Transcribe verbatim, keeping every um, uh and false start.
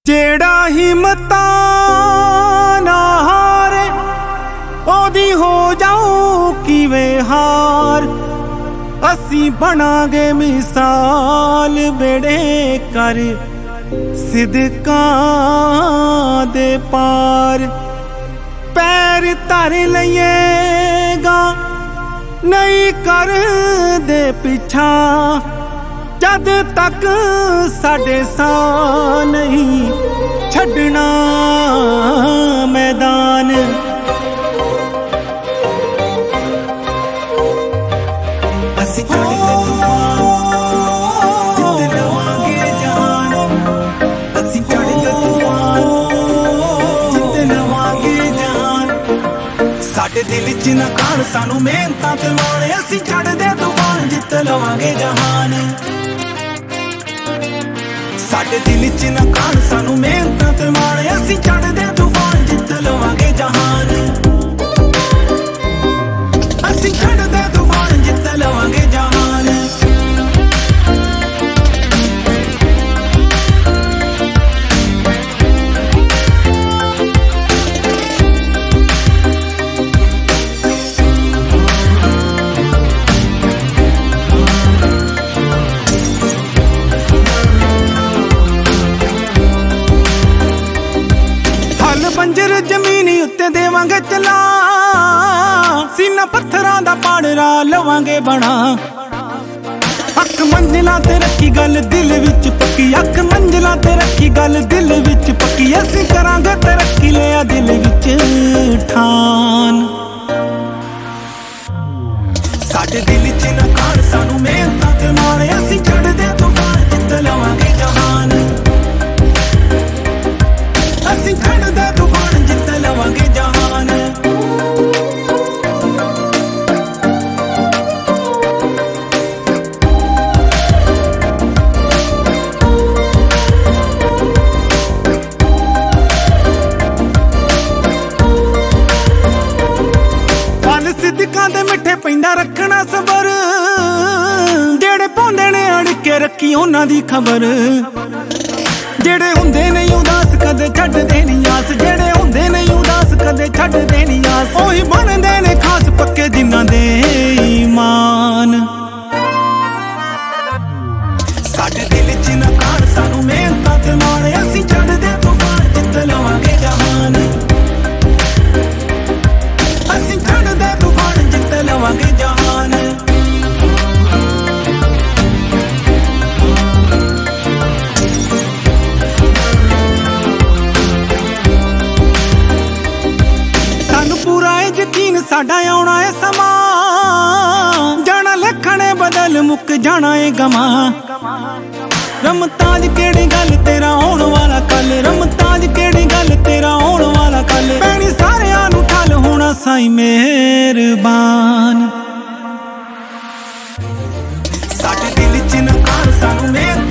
जेड़ा हिम्मतां ना हारे ओदी हो जाऊं किवे हार। असी बनांगे मिसाल बेड़े कर सिदकां दे पार। पैर धर लईएगा नहीं कर दे पिछा जद तक साडे सां नहीं छड्डना मैदान। असीं चढ़दे तूफान जित लवांगे जान। असीं चढ़दे तूफान जित लवांगे जान। साडे दिल च नकार सानू मेहनतां ते माण। असीं चढ़दे तूफान जित लवांगे जहान। साडे दिल च नकार सानू मेहनतां ते माण। असीं चढ़दे तूफान जित लवांगे जहान। असीं चढ़दे तूफान जित लवांगे जहान। बंजर जमीनी उत्ते देवांगे चला। सीना पत्थरां दा पाड़रा लवांगे बना। अख मंजिलां ते रखी गल दिल विच पक्की। अख मंजिलां ते रखी गल दिल विच पक्की। असीं करांगे तरक्की लिया दिल विच ठान। साडे दिल च नकार सानू मेहनतां ते माण। असीं चढ़दे तूफान जित लवांगे जहान। असीं चढ़दे तूफान जित लवांगे जहान। फल सिद्दकां दे मिठे पैंदा रखना सबर। जेड़े पाउंदे ने अड़के रखी उन्हां दी खबर। जेड़े हुंदे नहीं उदास कदे छड्डदे नहीं आस। जेड़े हुंदे नहीं उदास कदे छड्डदे नहीं आस। ओही बनदे ने खास पक्के जिन्हां दे ईमान। साडे दिल च नकार सानू मेहनतां ते माण। असीं चढ़दे तूफान जित लवांगे जहान। असीं चढ़दे तूफान जित लवांगे जहान। यकीन साडा आउणा है समा। जाना लिखणे बदल मुक जाना है गमा। रमताज केड़ी गल तेरा आउण वाला कल। रमताज केड़ी गल तेरा आउण वाला कल। पैणी सारियां नूं ठल होना साईं मेहरबान। साडे दिल च नकार सानू मेहनत